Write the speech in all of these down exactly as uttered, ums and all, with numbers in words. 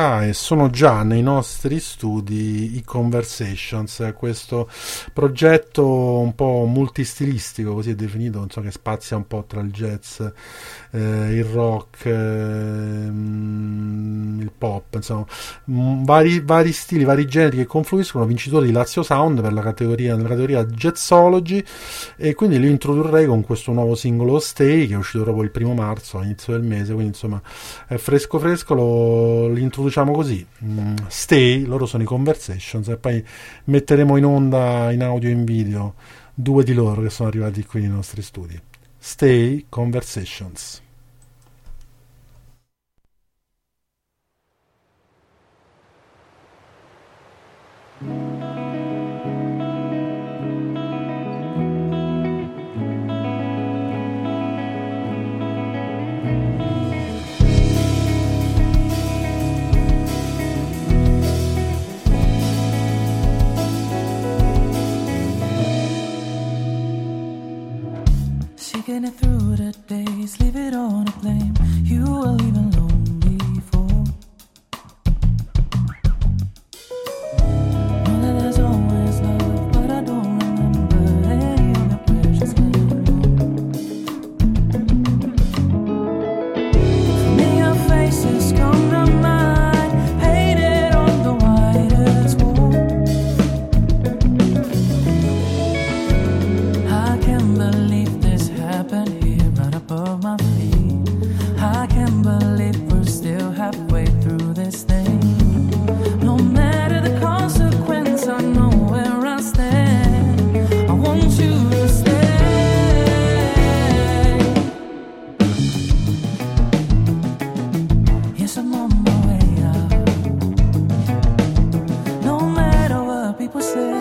già e sono già nei nostri studi i Conversations, questo progetto un po' multistilistico, così è definito, non so, che spazia un po' tra il jazz, eh, il rock, eh, il pop, insomma, mh, vari, vari stili, vari generi che confluiscono, vincitore di Lazio Sound per la categoria, nella categoria Jazzology, e quindi li introdurrei con questo nuovo singolo Stay, che è uscito proprio il primo marzo, all'inizio del mese, quindi insomma è fresco fresco, lo, li introduciamo così. mm, Stay, loro sono i Conversations, e poi metteremo in onda, in audio e in video, due di loro che sono arrivati qui nei nostri studi. Stay, Conversations. Getting it through the days, leave it on a plane. You were leaving lonely before. Know that there's always love, but I don't remember any of the precious anymore. Familiar faces come to mind, painted on the whitest wall. I can't believe happened here right above my feet. I can't believe we're still halfway through this thing. No matter the consequence, I know where I stand. I want you to stay. Yes, I'm on my way out. No matter what people say.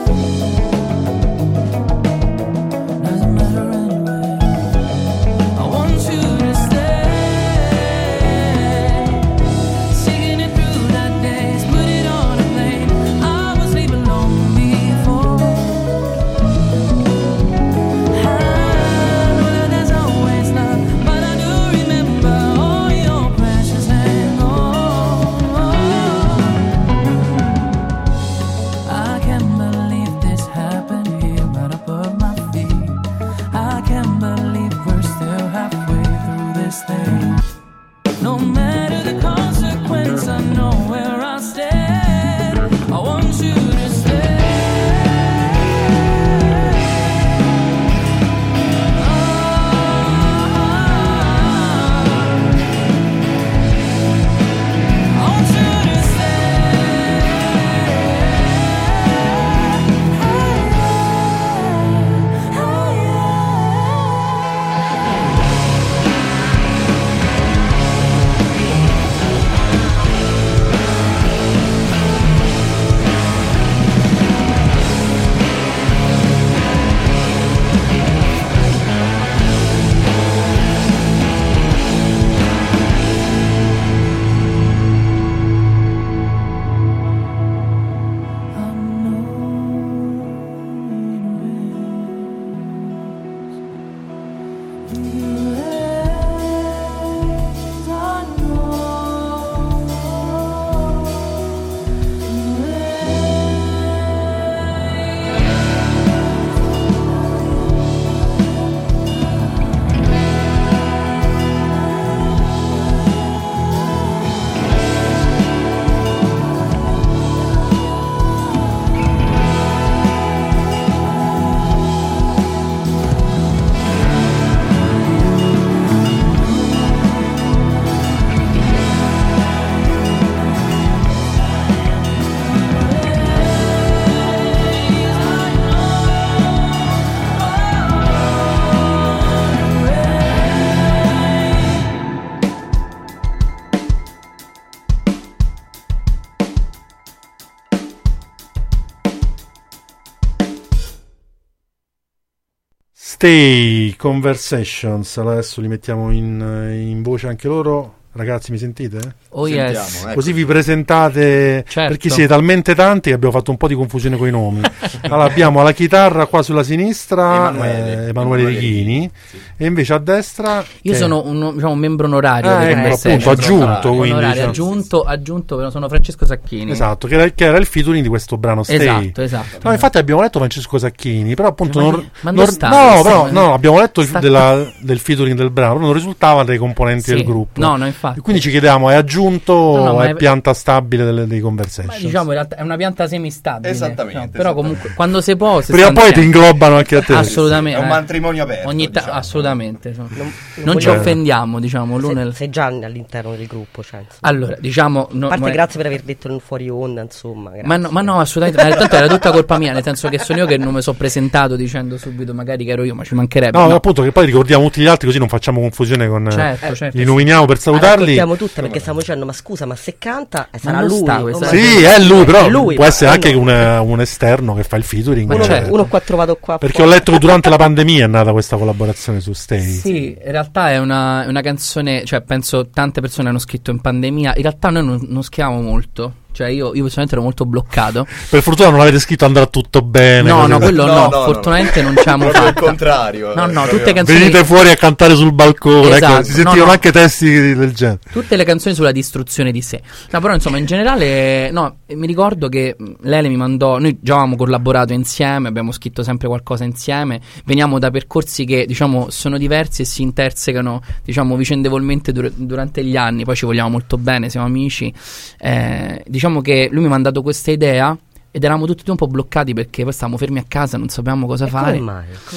Stay, Conversations, adesso li mettiamo in, in voce anche loro, Ragazzi, mi sentite? Oh Sentiamo, yes. ecco. Così vi presentate, Certo. perché siete talmente tanti che abbiamo fatto un po' di confusione con i nomi. Allora abbiamo alla chitarra qua sulla sinistra Emanuele, eh, Emanuele Emanuele Righini, Righini, sì. e invece a destra Io che- sono un, diciamo, un membro onorario Ah, di ecco, Conversation. appunto, aggiunto, quindi, Onorario, diciamo- aggiunto, aggiunto, però sono Francesco Sacchini. esatto, che era, che era il featuring di questo brano Stay. Esatto, esatto. No, infatti abbiamo letto Francesco Sacchini, però appunto Ma non, chi- ma non- dove sta? no, Sta- però, no, abbiamo letto il, sta- della- del featuring del brano, però non risultava dai componenti Sì. del gruppo. No, no, infatti. E quindi ci chiediamo, è aggiunto No, no, o ma è è- pianta stabile delle, dei Ma Conversations? diciamo in realtà è una pianta semistabile. Esattamente, no, però esattamente. comunque quando si può si Prima o sta poi ti insieme. inglobano anche a te. Assolutamente. È un eh. matrimonio aperto. Ogni ta- diciamo. assolutamente. insomma. Non, Non ci voglio- offendiamo, diciamo, l'uno sei, nel- sei già all'interno del gruppo, cioè, insomma. Allora, diciamo no, A parte ma- grazie per aver detto il fuori onda, insomma. Ma grazie. no, ma no, assolutamente, ma tanto era tutta colpa mia, nel senso che sono io che non mi sono presentato dicendo subito magari che ero io, ma ci mancherebbe. No, no. appunto, che poi ricordiamo tutti gli altri così non facciamo confusione con... eh, Certo, certo. Li nominiamo per La salutarli. raccontiamo tutta perché stiamo dicendo, ma scusa, ma se canta eh, sarà non lui. sta Oh, questa- ma- Sì, è lui, però È lui, può ma- essere eh, anche no. un, un esterno che fa il featuring. Uno, eh, certo. uno qua trovato qua. Perché ho letto che durante la pandemia è nata questa collaborazione su Stay. Sì, in realtà è una, è una canzone, cioè penso tante persone hanno scritto in pandemia, in realtà noi non, non scriviamo molto, cioè io, io personalmente ero molto bloccato. Per fortuna non avete scritto andrà tutto bene. No, così. no, quello no, No, no, fortunatamente no. non ci abbiamo Proprio il fatta. contrario. No, eh, no, proprio- tutte canzoni Venite fuori a cantare sul balcone, Esatto, ecco, si sentivano no, no. anche testi del genere. Tutte le canzoni sulla distruzione di sé. No, però insomma, in generale, no, mi ricordo che mh, Lele mi mandò, noi già avevamo collaborato insieme, abbiamo scritto sempre qualcosa insieme, veniamo da percorsi che, diciamo, sono diversi e si intersecano, diciamo, vicendevolmente dur- durante gli anni, poi ci vogliamo molto bene, siamo amici. Eh, diciamo che lui mi ha mandato questa idea ed eravamo tutti un po' bloccati perché poi stavamo fermi a casa, non sapevamo cosa E fare. come mai? Come?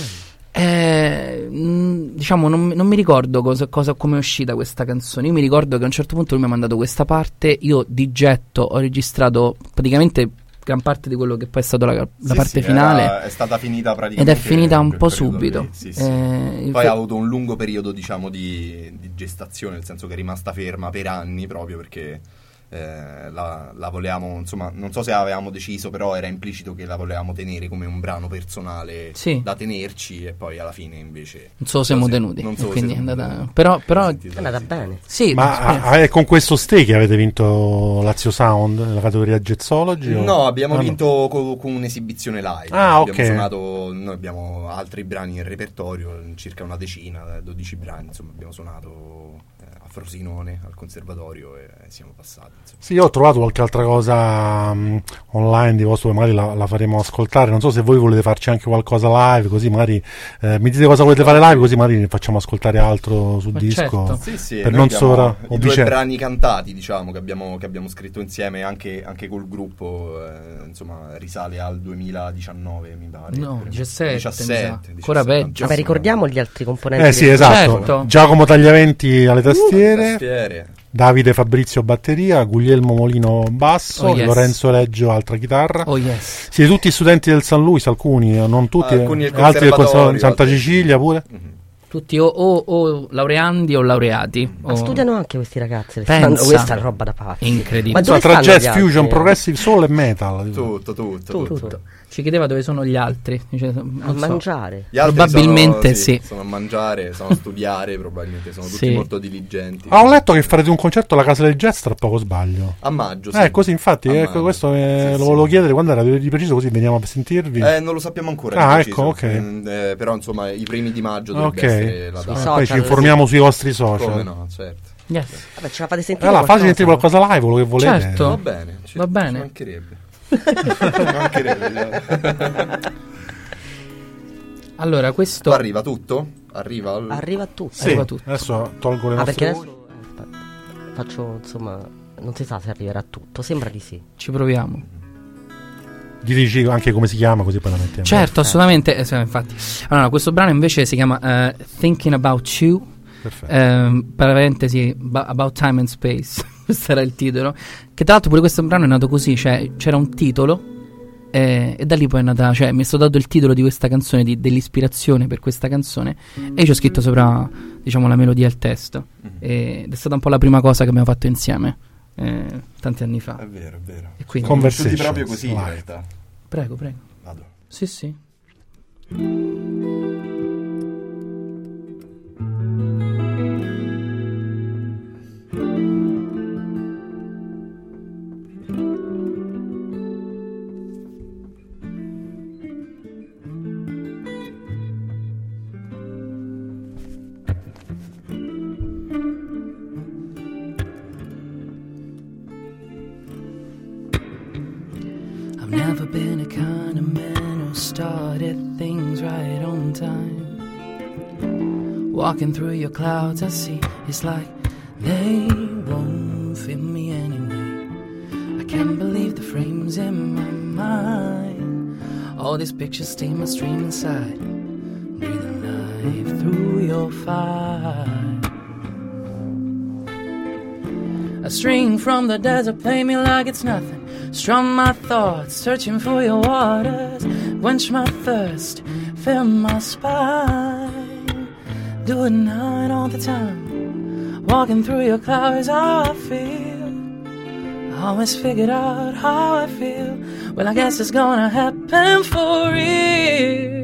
Eh, mh, diciamo non, non mi ricordo cosa, cosa, come è uscita questa canzone. Io mi ricordo che a un certo punto lui mi ha mandato questa parte, io di getto ho registrato praticamente gran parte di quello che poi è stata la, la Sì, parte sì, finale era- è stata finita ed praticamente è finita un in quel po' periodo subito. lì, sì, sì. Eh, il Poi fe- ha avuto un lungo periodo, diciamo, di, di gestazione, nel senso che è rimasta ferma per anni proprio perché eh, la, la volevamo, insomma, non so se avevamo deciso, però era implicito che la volevamo tenere come un brano personale Sì. da tenerci e poi alla fine invece non so se siamo tenuti, non so e quindi se è siamo andata, tenuti. però, però Sentito, È andata sì. bene. sì, Ma ah, è con questo Stay che avete vinto Lazio Sound nella categoria Jazzology? o- No, abbiamo Ah, no. vinto co- con un'esibizione live. Ah, abbiamo ok. suonato, noi abbiamo altri brani in repertorio, circa una decina, dodici brani, insomma, abbiamo suonato eh, a Frosinone, al conservatorio e siamo passati. Insomma. Sì, io ho trovato qualche altra cosa mh, online di vostro, magari la, la faremo ascoltare. Non so se voi volete farci anche qualcosa live, così magari eh, mi dite cosa volete fare live, così magari ne facciamo ascoltare altro su Ma disco. certo. Sì, sì, Per noi non abbiamo sovra- i o due vice- brani cantati, diciamo, che abbiamo, che abbiamo scritto insieme anche, anche col gruppo, eh, insomma, risale al duemiladiciannove, mi pare. no, Per- diciassette, mi sa. diciassette, Ancora diciassette, peggio. Vabbè, ricordiamo gli altri componenti. Eh sì, del- esatto. Certo. Giacomo Tagliaventi alle tastiere, Tastiere. Davide Fabrizio batteria, Guglielmo Molino basso, Oh, yes. Lorenzo Reggio altra chitarra. Oh yes. Siete tutti studenti del San Luis, alcuni, eh, non tutti, Alcuni del eh, altri del conservatorio, conservatorio, Santa altri- Cecilia pure. Mhm. Tutti o, o, o laureandi o laureati. Ma o- studiano anche questi ragazzi. Pensa. Stanno- questa è roba da pazzi. Incredibile. Ma Insomma, dove tra stanno jazz, gli altri? fusion, progressive soul e metal. Tutto, tutto, tutto. Tutto. Ci chiedeva dove sono gli altri. Dice, non A so. mangiare. Gli altri Probabilmente sono, sì. Sono a mangiare, sono a studiare, probabilmente sono tutti Sì. molto diligenti. Ah, ho letto che farete un concerto alla Casa del Jazz tra poco, sbaglio. A maggio, sì. Eh, così infatti, A ecco, maggio. questo eh, Sì, lo sì. volevo chiedere quando era di preciso, così veniamo a sentirvi. Eh, non lo sappiamo ancora. Ah, di preciso. ecco, ok. Mm, eh, però insomma i primi di maggio dovrebbe Ok. essere la Sui data. social, Poi ci informiamo sui vostri social. Come no, certo. Yes. Vabbè, ce la fate sentire Allora, fate qualcosa? sentire qualcosa live, quello che volete. Certo. Va bene. ci- Va bene. Ci mancherebbe. Ci mancherebbe. Allora, questo Qua arriva tutto? Arriva? al- Arriva a tutti. Sì, arriva tutto. adesso tolgo le Ah, nostre perché voci. adesso eh, aspetta, faccio, insomma, non si sa se arriverà tutto. Sembra di sì. ci proviamo. Dici anche come si chiama, così poi la mettiamo. Certo, assolutamente. eh, sì, infatti. Allora, questo brano invece si chiama eh, Thinking About You. Perfetto. Ehm, parentesi, ba- About Time and Space. Questo era il titolo. Che tra l'altro pure questo brano è nato così, cioè c'era un titolo eh, e da lì poi è nata, cioè mi è stato dato il titolo di questa canzone, di- dell'ispirazione per questa canzone, e io ci ho scritto sopra, diciamo, la melodia e il testo. E- ed è stata un po' la prima cosa che abbiamo fatto insieme eh, tanti anni fa. È vero, è vero. E quindi, Conver- Conosciuti Conversations, proprio così in live. realtà. prego, prego. Vado. Sì, sì. I've never been a kind of man who started things right on time. Walking through your clouds I see it's like they won't fit me anyway. I can't believe the frames in my mind. All these pictures stay my stream inside. Breathe a knife through your fire. A string from the desert, play me like it's nothing. Strum my thoughts, searching for your waters. Quench my thirst, fill my spine. Do it night all the time. Walking through your clouds, how I feel. I always figured out how I feel. Well, I guess it's gonna happen for real.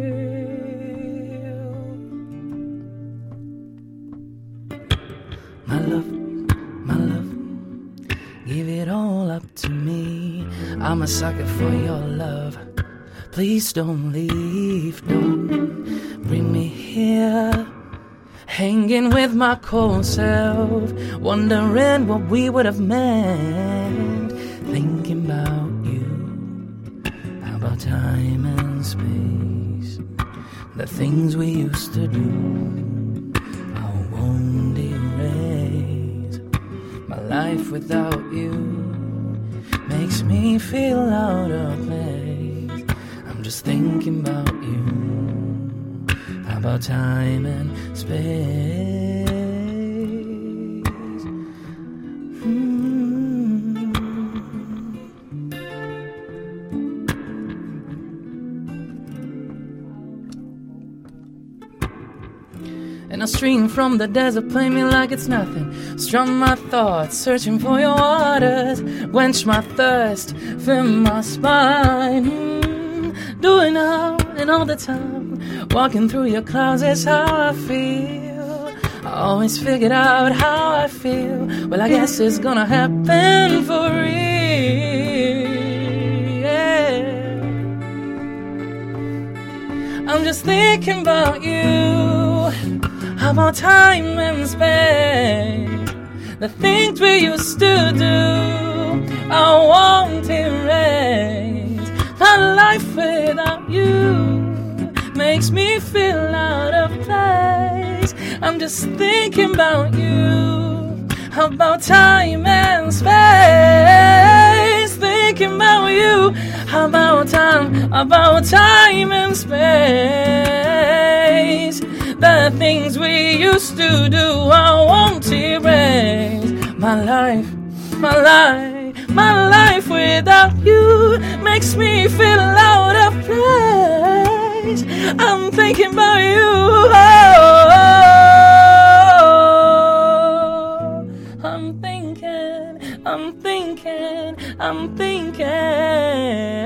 My love, my love, give it all up to me. I'm a sucker for your love. Please don't leave, don't bring me here. Hanging with my cold self, wondering what we would have meant. Thinking about you, how about time and space. The things we used to do, I won't erase. My life without you makes me feel out of place. I'm just thinking about you, how about time and space. Mm. And a stream from the desert, play me like it's nothing. Strum my thoughts, searching for your waters. Quench my thirst, fill my spine. Mm. Do it now and all the time. Walking through your clouds is how I feel. I always figured out how I feel. Well, I guess it's gonna happen for real. Yeah. I'm just thinking about you. How about time and space? The things we used to do, I won't erase. My life without you makes me feel out of place. I'm just thinking about you. How about time and space? Thinking about you. How about time? About time and space. The things we used to do, I won't erase. My life, my life, my life without you makes me feel out of place. I'm thinking about you. Oh, I'm thinking, I'm thinking, I'm thinking.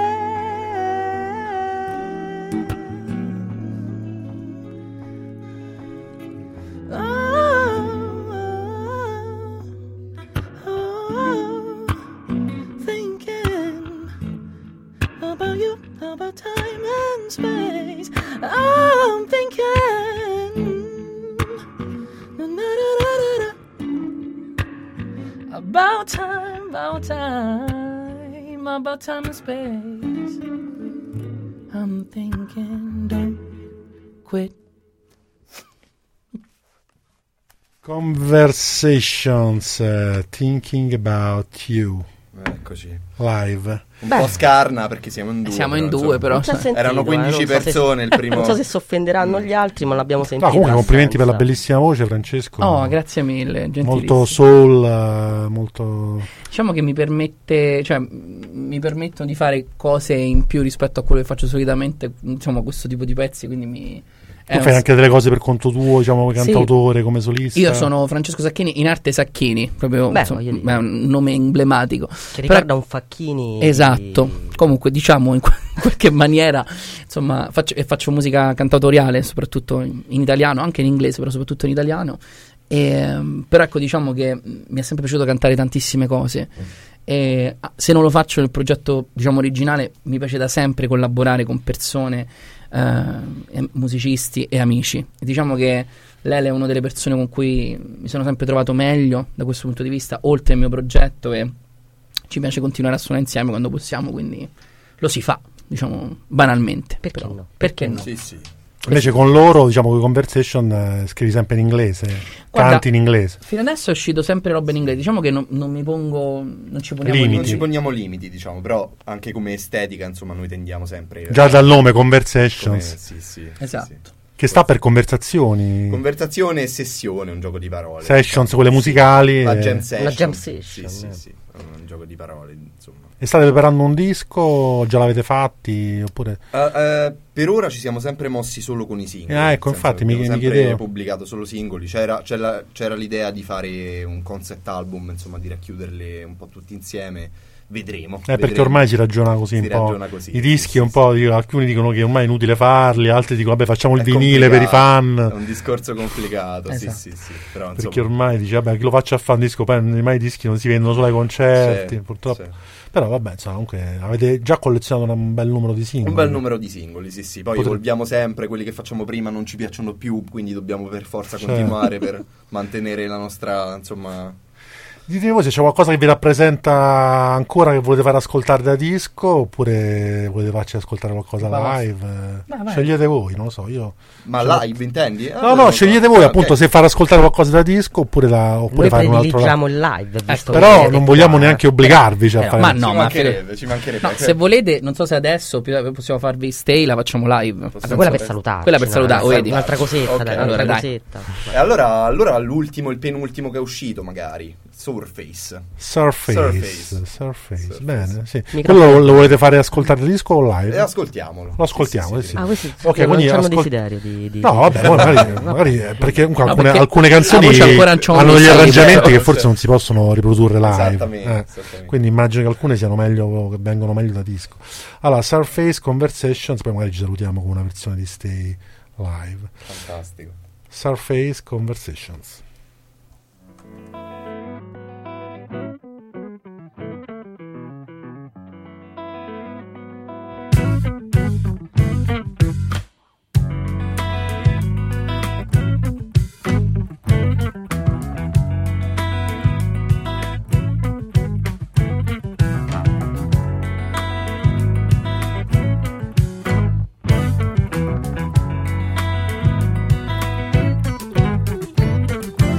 About you, about time and space. I'm thinking about time, about time, about time and space. I'm thinking, don't quit. Conversations, uh, thinking about you. Eccoci. Live. Un Beh. po' scarna perché siamo in due. Siamo in però, due, insomma. però. Non si è sentito, Erano quindici eh, non so se- persone il primo. Non so se si offenderanno gli altri, ma l'abbiamo sentito. No, comunque complimenti per la abbastanza. bellissima voce, Francesco. Oh, grazie mille, gentilissimo. Molto soul, eh, molto... Diciamo che mi permette, cioè m- mi permettono di fare cose in più rispetto a quello che faccio solitamente, insomma, questo tipo di pezzi, quindi mi... Tu è fai un- anche delle cose per conto tuo, diciamo, come Sì. cantautore, come solista. Io sono Francesco Sacchini, in arte Sacchini, proprio Beh, insomma, voglio dire. è un nome emblematico. Che ricorda un Facchini. Esatto, comunque diciamo in, que- in qualche maniera, insomma, faccio, e faccio musica cantautoriale, soprattutto in, in italiano, anche in inglese, però soprattutto in italiano. E, ehm, però ecco, diciamo che mh, mi è sempre piaciuto cantare tantissime cose. E ah, se non lo faccio nel progetto, diciamo, originale, mi piace da sempre collaborare con persone, eh, e musicisti e amici. E diciamo che Lele è una delle persone con cui mi sono sempre trovato meglio da questo punto di vista, oltre al mio progetto, e ci piace continuare a suonare insieme quando possiamo, quindi lo si fa, diciamo, banalmente. Perché però, no? Perché no? Sì, sì. Invece con loro, diciamo, con i Conversation eh, scrivi sempre in inglese, Guarda, canti in inglese. Fino adesso è uscito sempre roba in inglese, diciamo che non, non mi pongo, non ci poniamo Limiti. Non ci poniamo limiti, diciamo, però anche come estetica, insomma, noi tendiamo sempre... Già dal nome come, Conversations, sì, sì, Esatto. sì, sì. che sta per conversazioni, Conversazione e sessione, un gioco di parole. sessions, quelle musicali. La e- jam session. Una jam Sì, session, sì, eh. sì, è un gioco di parole, insomma. E state preparando un disco? Già l'avete fatti? Oppure... Uh, uh, per ora ci siamo sempre mossi solo con i singoli. Ah, ecco, nel senso infatti, che mi- abbiamo mi sempre chiedevo. pubblicato solo singoli. C'era, c'era, c'era l'idea di fare un concept album, insomma, di racchiuderle un po' tutti insieme. Vedremo. Eh, perché vedremo. ormai si ragiona così Si un po'. ragiona così, I dischi sì, un sì, po', sì. dico, alcuni dicono che ormai è inutile farli, altri dicono vabbè facciamo il È vinile per i complicato, È fan. un discorso complicato, Esatto. sì, sì, sì. Però, Perché insomma, ormai dice vabbè chi lo faccia a fare un disco, poi ormai i dischi non si vendono solo ai concerti, sì, purtroppo. sì. Però vabbè, insomma, comunque avete già collezionato un bel numero di singoli. Un bel numero di singoli, sì, sì. Poi Potre- evolviamo sempre, quelli che facciamo prima non ci piacciono più, quindi dobbiamo per forza Certo. continuare per mantenere la nostra, insomma... Ditemi voi se c'è qualcosa che vi rappresenta ancora che volete fare ascoltare da disco, oppure volete farci ascoltare qualcosa Vai. live. Vai, vai. Scegliete voi, non lo so, io... Ma live intendi? Ah, No, non no, lo scegliete so. voi Ah, appunto ok. se far ascoltare qualcosa da disco oppure, da, oppure Noi fare un altro live. prediligiamo il live, visto che Però siete non vogliamo qua. neanche obbligarvi cioè, a Eh, fare... ma Ci no, ma mancherebbe, ci mancherebbe. No, Cioè, se volete, non so se adesso pi- possiamo farvi stay, la facciamo live. Possiamo Quella per fare- salutare. Quella per salutare, vedi? Un'altra cosetta, Ok, dai, allora, un'altra dai. cosetta. E allora, allora l'ultimo, il penultimo che è uscito, magari. Surface. Surface, Surface. Surface, Surface. bene, sì. Microfono. Quello lo, lo volete fare ascoltare da disco o live? E ascoltiamolo. Lo ascoltiamo, Sì, sì, eh sì. Ah, questi Ok, non quindi c'hanno ascol- desiderio di, di... No, vabbè, poi magari, magari eh, perché comunque No, alcune, perché alcune la canzoni voce ancora non c'ho hanno un degli messaggio, arrangiamenti però. che forse non si possono riprodurre live. Esattamente, eh. esattamente. Quindi immagino che alcune siano meglio, che vengono meglio da disco. Allora, Surface Conversations, poi magari ci salutiamo con una versione di Stay live. Fantastico. Surface Conversations. Thank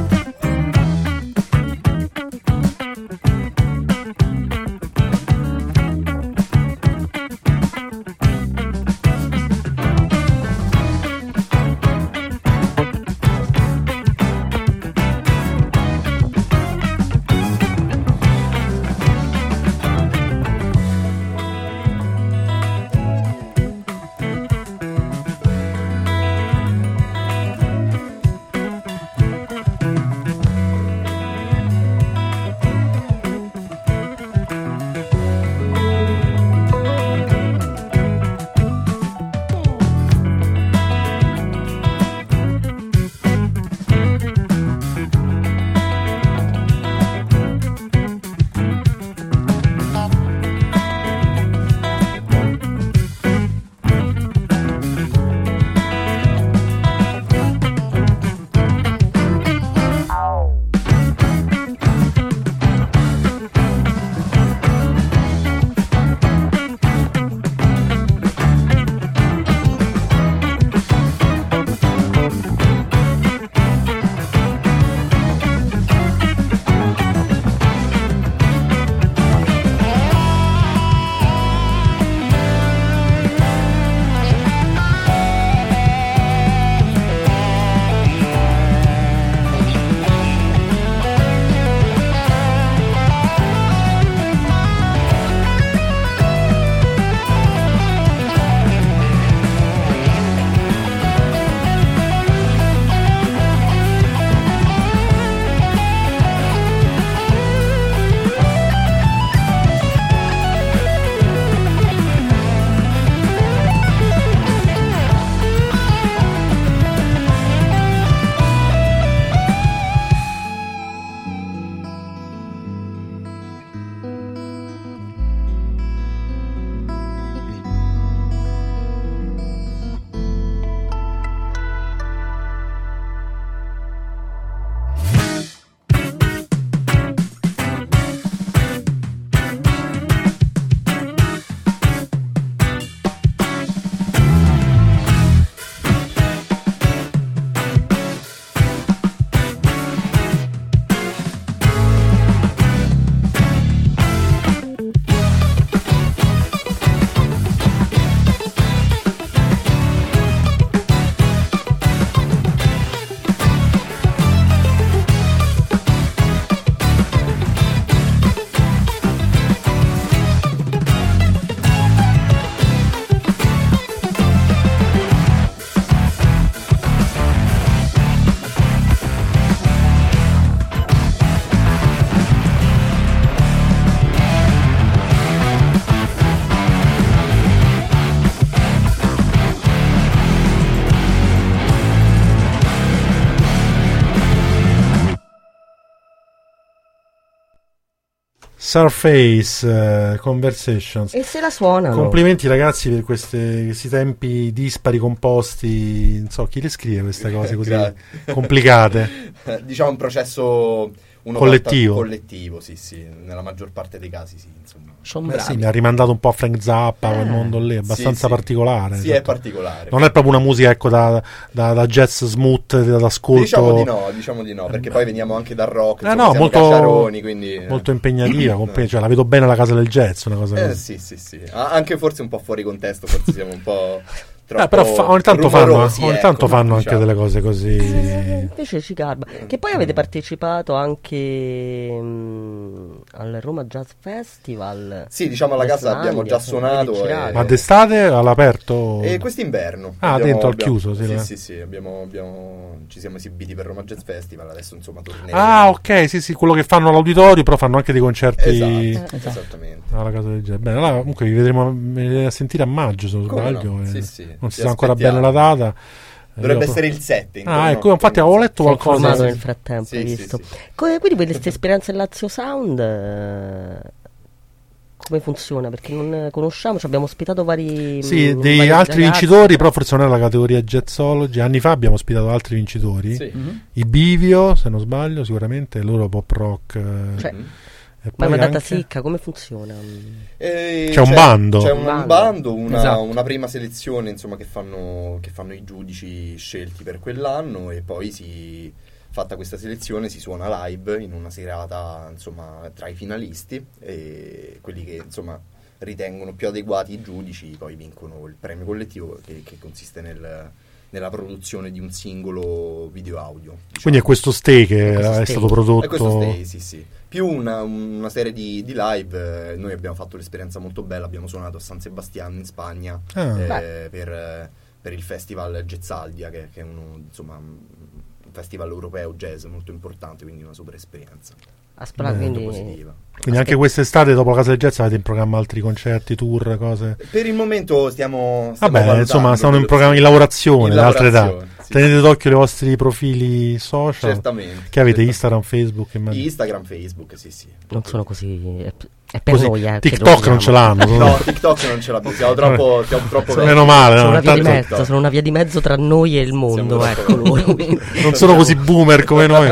Surface uh, Conversations. E se la suonano. Complimenti ragazzi per queste, questi tempi dispari composti. Non so chi le scrive queste cose così complicate. Diciamo un processo uno collettivo. collettivo, sì, sì, nella maggior parte dei casi, sì, insomma. Sono Beh, sì, mi ha rimandato un po' a Frank Zappa, quel mondo lì, abbastanza sì, sì. particolare. Sì, esatto. è particolare. Non è proprio una musica, ecco, da, da, da jazz smooth, d'ascolto. Diciamo di no, diciamo di no, perché poi veniamo anche dal rock, eh insomma, no, siamo molto, cacciaroni, quindi molto impegnativa, comp- cioè la vedo bene alla casa del jazz, una cosa eh, così. sì, sì, sì. Ah, anche forse un po' fuori contesto, forse siamo un po' troppo Eh, però fa- ogni tanto rumorosi, fanno, ogni ecco, tanto fanno diciamo. anche delle cose così. Eh, invece ci garba. Che poi avete partecipato anche mh, al Roma Jazz Festival. Sì, diciamo alla casa abbiamo già suonato. E... Ma d'estate all'aperto? E quest'inverno. Ah, abbiamo, dentro al abbiamo, chiuso, sì, sì, là. sì, sì, abbiamo, abbiamo, ci siamo esibiti per Roma Jazz Festival, adesso insomma torneremo. Ah, ok, sì, sì, quello che fanno all'auditorio, però fanno anche dei concerti Esatto, Esatto. esattamente. alla casa del jazz. Bene, allora comunque vi vedremo a sentire a maggio, se non Come sbaglio. no? eh. Sì, sì, Non si ti sa ancora aspettiamo. bene la data. Dovrebbe Io- essere il sette. Ah, intorno- ecco, infatti avevo letto Sei qualcosa. informato sì, nel sì. frattempo, Sì, hai sì, visto? sì, sì. Come- quindi questa esperienza in Lazio Sound eh, come funziona? Perché non conosciamo, ci abbiamo ospitato vari Sì, mh, dei vari altri ragazzi. vincitori, però forse non è la categoria Jazzology. Anni fa abbiamo ospitato altri vincitori. Sì. Mhm. I Bivio, se non sbaglio, sicuramente, loro pop rock. eh, Cioè, Mhm. e ma è poi una data anche- secca, come funziona? E C'è un bando. C'è un, Un bando. bando, una, Esatto. una prima selezione insomma che fanno, che fanno i giudici scelti per quell'anno e poi si, fatta questa selezione si suona live in una serata insomma tra i finalisti e quelli che insomma ritengono più adeguati i giudici poi vincono il premio collettivo che, che consiste nel, nella produzione di un singolo video audio. Diciamo. Quindi è questo stay che È questo è stay. stato È prodotto. questo stay, sì, sì. Più una, una serie di, di live. eh, Noi abbiamo fatto l'esperienza molto bella. Abbiamo suonato a San Sebastiano in Spagna Ah. eh, per, eh, per il festival Jazzaldia, che, che è uno, insomma, un festival europeo jazz molto importante. Quindi una super esperienza. Aspetta, Beh, Molto quindi positiva. Quindi anche quest'estate, dopo la casa del jazz, avete in programma altri concerti, tour, cose. Per il momento stiamo. stiamo Vabbè, valutando insomma, stanno in quello- programma in lavorazione, in da altre date. lavorazione, sì, Tenete d'occhio i vostri profili social. Certamente. Che avete certamente. Instagram, Facebook, immagino. Instagram, Facebook, sì, sì. non sono così. È, è per Così, noi, eh, che TikTok non dobbiamo. ce l'hanno. sono- No, TikTok non ce l'abbiamo. Siamo troppo, siamo troppo vecchi. Meno male, Sono no, una via di tanto- mezzo, sono una via di mezzo tra noi e il mondo, Siamo ecco loro. quindi- non sono così boomer come noi.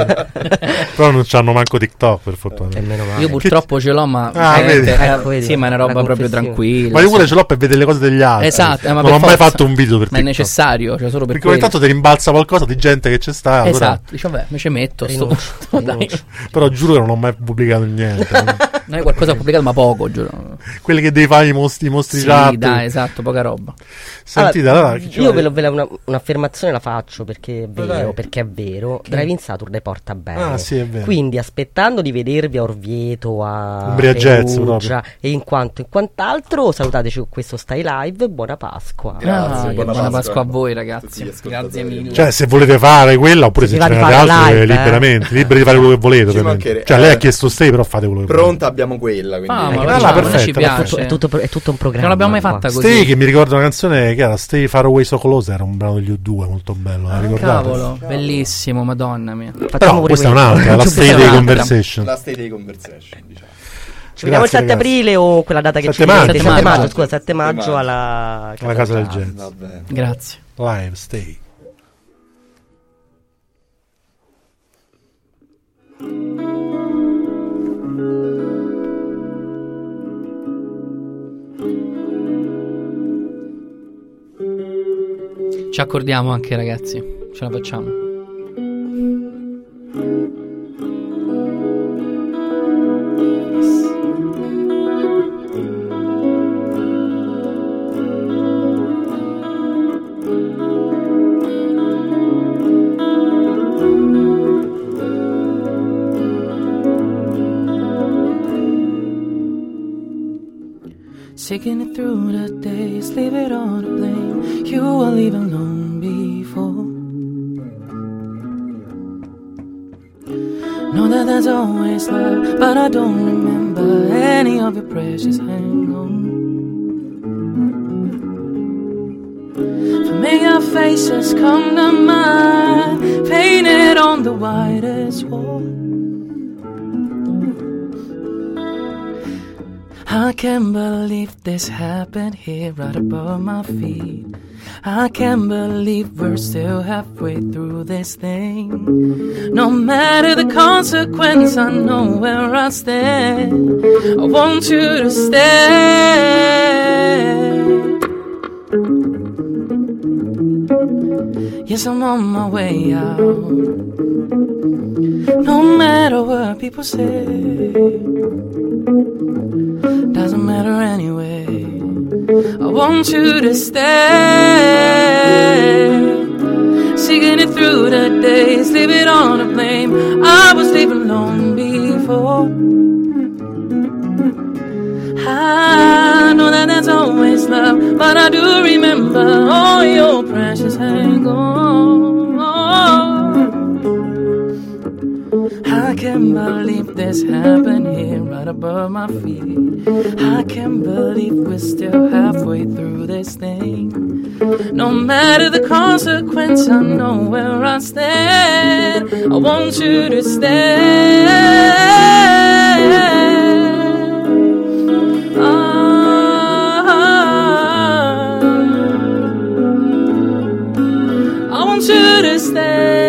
Però non c'hanno manco TikTok, per fortuna. E meno male. Io purtroppo ce l'ho, ma Ah, veramente- vedi? eh, Ecco, vedi, sì, ma è una la roba proprio confessione. tranquilla. Ma io pure sì. ce l'ho per vedere le cose degli altri. Esatto, eh, ma non per ho mai forza. fatto un video per Ma è TikTok. necessario, cioè solo per Perché ogni quello. tanto ti rimbalza qualcosa di gente che c'è sta. allora- Esatto, dice vabbè, mi ci metto. Sto... Rinuncio, Dai. rinuncio. Però giuro che non ho mai pubblicato niente. Noi qualcosa ho pubblicato, ma poco, giuro. Quelli che devi fare i mostri, i mostri Sì, chat. dai, esatto, poca roba. Sentite, Allora, allora, chi ci io vuole- ve lo, ve la- una, un'affermazione la faccio perché è vero, dai. perché è vero. Drive-in Saturday porta bene. Ah, sì, è vero. Quindi aspettando di vedervi a Orvieto, a Umbria Jazz, Perugia e in quanto e quant'altro, salutateci con questo Stai Live. Buona Pasqua. Grazie, Ah, che buona buona Pasqua. Pasqua a voi, Tutti ragazzi. gli ascoltatori. Grazie mille. Cioè, se volete fare quella, oppure Se se vi ce va di n'avete fare altre, live, eh. liberamente, liberi di fare quello che volete. Ci ovviamente. mancherebbe. Cioè, lei ha Eh. chiesto stay, però fate quello che Pronta abbiamo quella. Quindi Ah, ma Ah, lo là, facciamo, a noi perfetto, ci È tutto, piace. è, tutto, è tutto un programma. Non l'abbiamo mai qua. fatta così. Stay, che mi ricorda una canzone che era Stay Far Away So Close, era un brano degli U due molto bello, la ricordate? Cavolo, bellissimo, madonna mia. Facciamo Però pure questa è quello. un'altra, la Questa Stay è Day un'altra. Conversation. La Stay Day Conversation, diciamo. Ci vediamo il Grazie, sette ragazzi. aprile o quella data che sette ci maggio. vedete? sette sette maggio. maggio, scusa, sette sette maggio maggio. alla Alla casa del jazz. Vabbè. Grazie. Live, Stay. Ci accordiamo anche, ragazzi. Ce la facciamo. Taking it through the days, leave it all to blame. You will leave alone before. Know that there's always love, but I don't remember any of your precious hang on. Familiar faces come to mind, painted on the whitest wall. I can't believe this happened here right above my feet. I can't believe we're still halfway through this thing. No matter the consequence, I know where I stand. I want you to stay. Yes, I'm on my way out. No matter what people say, doesn't matter anyway. I want you to stay. Seeking it through the days, leave it on a plane. I was leaving long before. I know that there's always love, but I do remember all your precious hang on. I can't believe this happened here right above my feet. I can't believe we're still halfway through this thing. No matter the consequence, I know where I stand. I want you to stay. I want you to stay.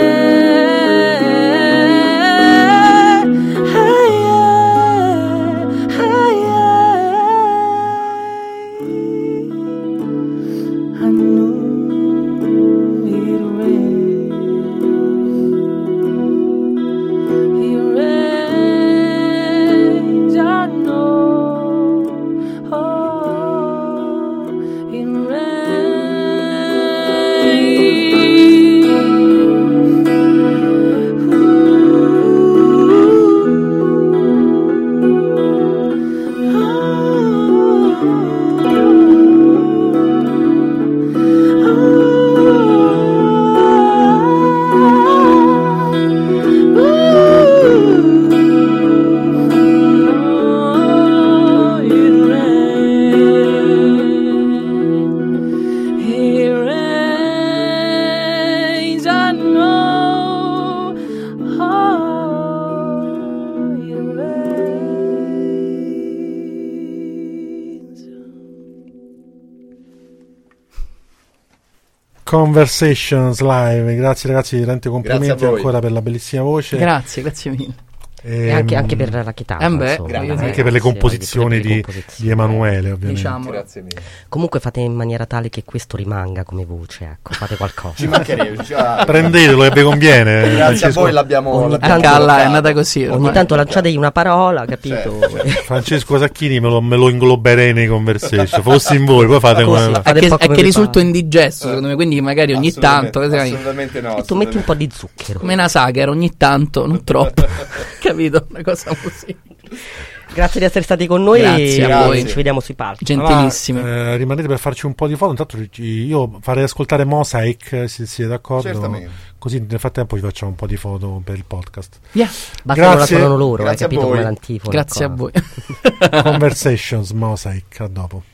Conversations Live, grazie ragazzi, veramente complimenti Grazie a voi. ancora per la bellissima voce. Grazie, grazie mille. E, E anche, anche per la chitarra, Eh beh, insomma. grazie. anche Grazie, per le composizioni per le di, composizioni. di Emanuele, ovviamente. Diciamo. Grazie mille. Comunque fate in maniera tale che questo rimanga come voce, ecco, fate qualcosa. Ci mancherebbe. ci va- Prendetelo che vi conviene. Grazie a Francesco, voi l'abbiamo, Ogni l'abbiamo Anche alla è bloccato. andata così. Ogni ormai. tanto lanciategli una parola, capito? Certo, Francesco Sacchini me lo, me lo ingloberei nei conversation. Fossi in voi, poi fate Così. come... È Fate che, un po' è come che vi risulto pare. indigesto, secondo me, quindi magari ogni tanto, Assolutamente, sai, assolutamente no. E tu metti un po' di zucchero. come una sacher, ogni tanto, non troppo. Capito? Una cosa così. Grazie di essere stati con noi. Grazie a voi. Ci vediamo sui palchi. Gentilissimi. Eh, rimanete per farci un po' di foto. Intanto ci- io farei ascoltare Mosaic, se siete d'accordo. Certamente. Così nel frattempo ci facciamo un po' di foto per il podcast. Yeah. Basta che non la Grazie. suonano loro, hai Grazie a capito voi. come l'antifona. Grazie a qua. voi. Conversations, Mosaic, a dopo.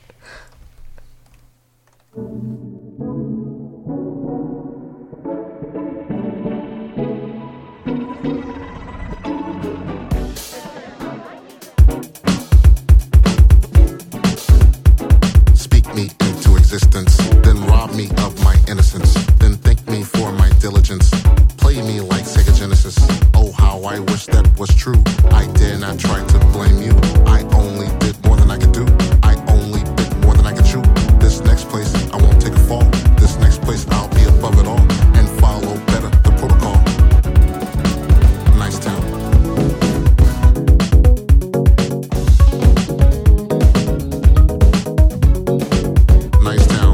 Speak me into existence, then rob me of my innocence, then thank me for my diligence. Play me like Sega Genesis. Oh, how I wish that was true. I dare not try to blame you. I only did more than I could do. I only bit more than I could chew. This next place, I won't take a fall. This next place, I'll be above it all and follow better the protocol. Nice town. Nice town.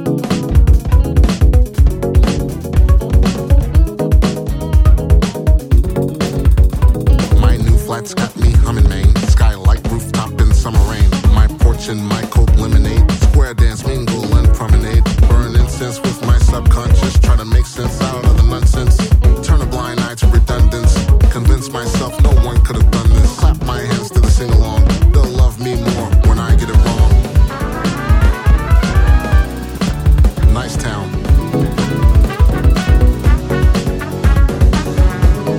My new flat's got me humming, Maine. Skylight rooftop in summer rain. My porch and my cold lemonade. Square dance, mingle and promenade. Burn incense with my subconscious. Try to make sense out of the nonsense. Turn a blind eye to redundance. Convince myself no one could have done this. Clap my hands to the sing along. They'll love me more when I get it wrong. Nice town.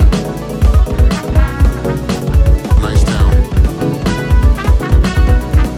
Nice town.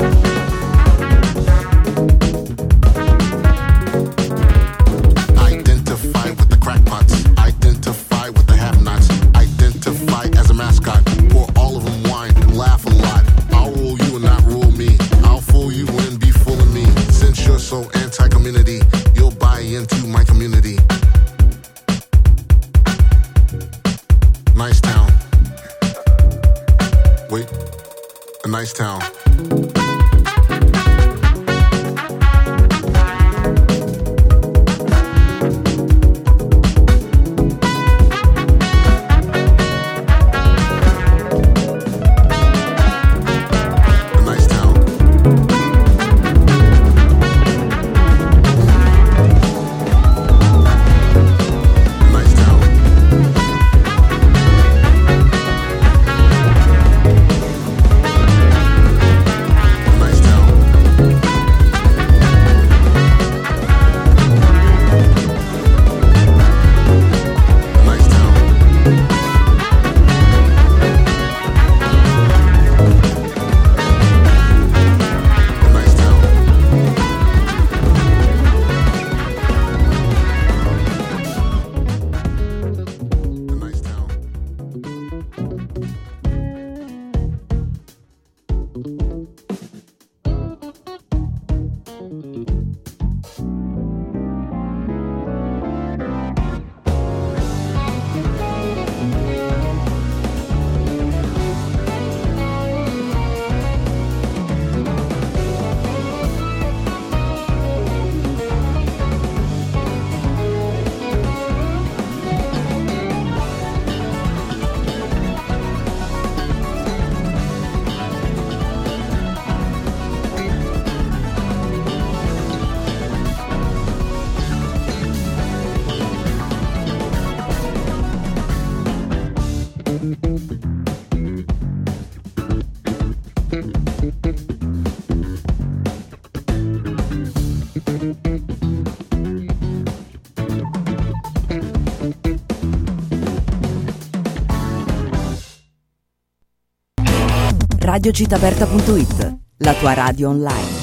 radiocitaperta punto it, la tua radio online.